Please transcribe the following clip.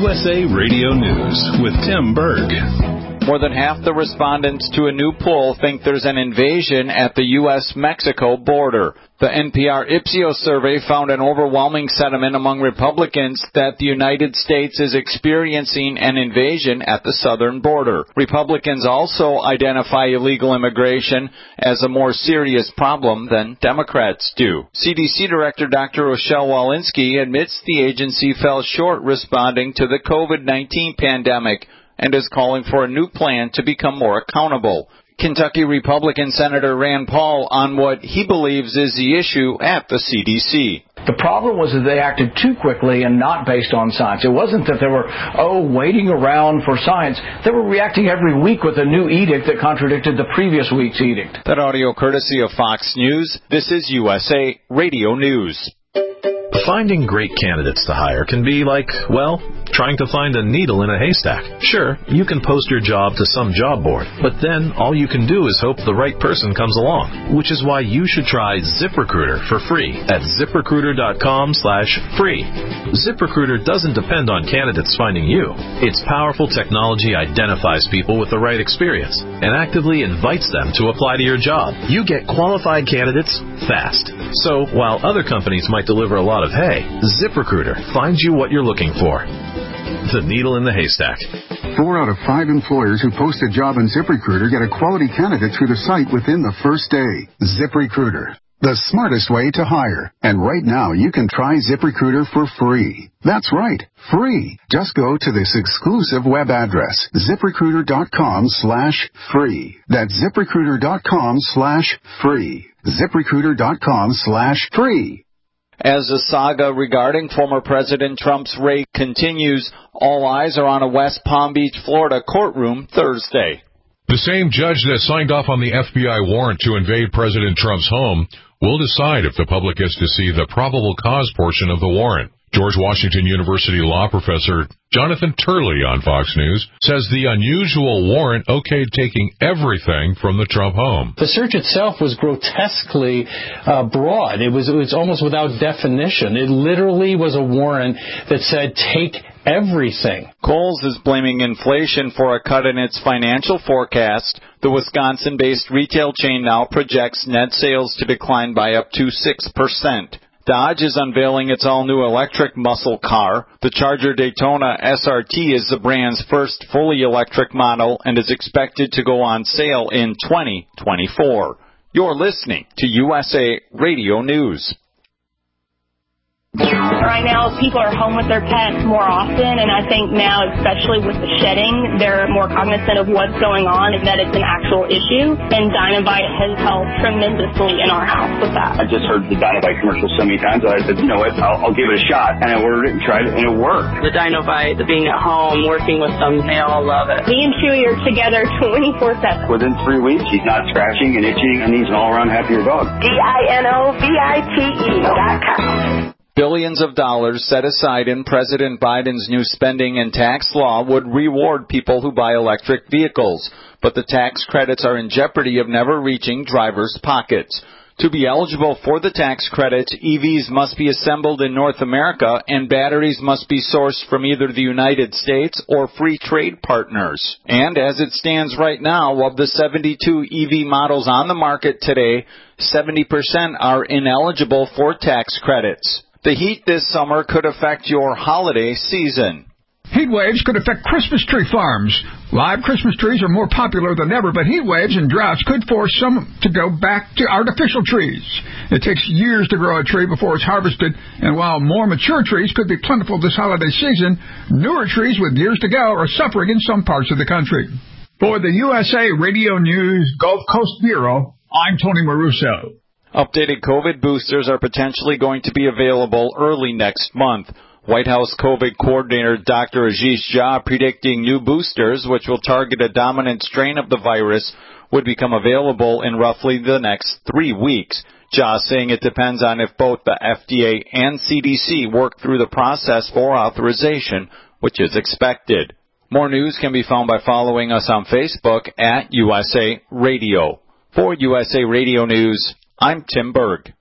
USA Radio News with Tim Berg. More than half the respondents to a new poll think there's an invasion at the U.S.-Mexico border. The NPR Ipsos survey found an overwhelming sentiment among Republicans that the United States is experiencing an invasion at the southern border. Republicans also identify illegal immigration as a more serious problem than Democrats do. CDC Director Dr. Rochelle Walensky admits the agency fell short responding to the COVID-19 pandemic and is calling for a new plan to become more accountable. Kentucky Republican Senator Rand Paul on what he believes is the issue at the CDC. The problem was that they acted too quickly and not based on science. It wasn't that they were, waiting around for science. They were reacting every week with a new edict that contradicted the previous week's edict. That audio courtesy of Fox News. This is USA Radio News. Finding great candidates to hire can be like, trying to find a needle in a haystack. Sure, you can post your job to some job board, but then all you can do is hope the right person comes along, which is why you should try ZipRecruiter for free at ZipRecruiter.com/free. ZipRecruiter doesn't depend on candidates finding you. Its powerful technology identifies people with the right experience and actively invites them to apply to your job. You get qualified candidates fast. So while other companies might deliver a lot of hay, ZipRecruiter finds you what you're looking for. The needle in the haystack. 4 out of 5 employers who post a job on ZipRecruiter get a quality candidate through the site within the first day. ZipRecruiter, the smartest way to hire. And right now, you can try ZipRecruiter for free. That's right, free. Just go to this exclusive web address, ZipRecruiter.com/free. That's ZipRecruiter.com/free. ZipRecruiter.com/free. As the saga regarding former President Trump's raid continues, all eyes are on a West Palm Beach, Florida courtroom Thursday. The same judge that signed off on the FBI warrant to invade President Trump's home will decide if the public gets to see the probable cause portion of the warrant. George Washington University law professor Jonathan Turley on Fox News says the unusual warrant okayed taking everything from the Trump home. The search itself was grotesquely broad. It was almost without definition. It literally was a warrant that said, take everything. Kohl's is blaming inflation for a cut in its financial forecast. The Wisconsin-based retail chain now projects net sales to decline by up to 6%. Dodge is unveiling its all-new electric muscle car. The Charger Daytona SRT is the brand's first fully electric model and is expected to go on sale in 2024. You're listening to USA Radio News. Right now, people are home with their pets more often, and I think now, especially with the shedding, they're more cognizant of what's going on and that it's an actual issue, and Dinovite has helped tremendously in our house with that. I just heard the Dinovite commercial so many times that I said, you know what, I'll give it a shot, and I ordered it and tried it, and it worked. The Dinovite, the being at home, working with them, they all love it. Me and Chewy are together 24/7. Within 3 weeks, he's not scratching and itching, and he's an all-around happier dog. DINOVITE.com. Billions of dollars set aside in President Biden's new spending and tax law would reward people who buy electric vehicles, but the tax credits are in jeopardy of never reaching drivers' pockets. To be eligible for the tax credits, EVs must be assembled in North America and batteries must be sourced from either the United States or free trade partners. And as it stands right now, of the 72 EV models on the market today, 70% are ineligible for tax credits. The heat this summer could affect your holiday season. Heat waves could affect Christmas tree farms. Live Christmas trees are more popular than ever, but heat waves and droughts could force some to go back to artificial trees. It takes years to grow a tree before it's harvested, and while more mature trees could be plentiful this holiday season, newer trees with years to go are suffering in some parts of the country. For the USA Radio News Gulf Coast Bureau, I'm Tony Maruso. Updated COVID boosters are potentially going to be available early next month. White House COVID coordinator Dr. Ashish Jha predicting new boosters, which will target a dominant strain of the virus, would become available in roughly the next 3 weeks. Jha saying it depends on if both the FDA and CDC work through the process for authorization, which is expected. More news can be found by following us on Facebook at USA Radio. For USA Radio News, I'm Tim Berg.